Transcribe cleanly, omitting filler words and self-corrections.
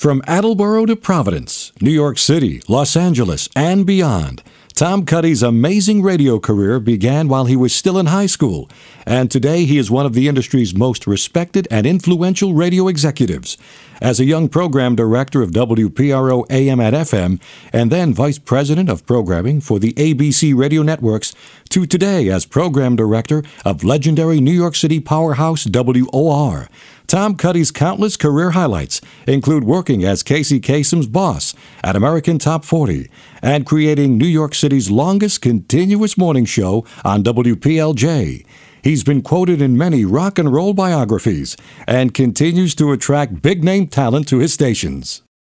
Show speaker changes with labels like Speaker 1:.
Speaker 1: From Attleboro to Providence, New York City, Los Angeles, and beyond, Tom Cuddy's amazing radio career began while he was still in high school, and today he is one of the industry's most respected and influential radio executives. As a young program director of WPRO AM and FM, and then vice president of programming for the ABC radio networks, to today as program director of legendary New York City powerhouse WOR. Tom Cuddy's countless career highlights include working as Casey Kasem's boss at American Top 40 and creating New York City's longest continuous morning show on WPLJ. He's been quoted in many rock and roll biographies and continues to attract big-name talent to his stations.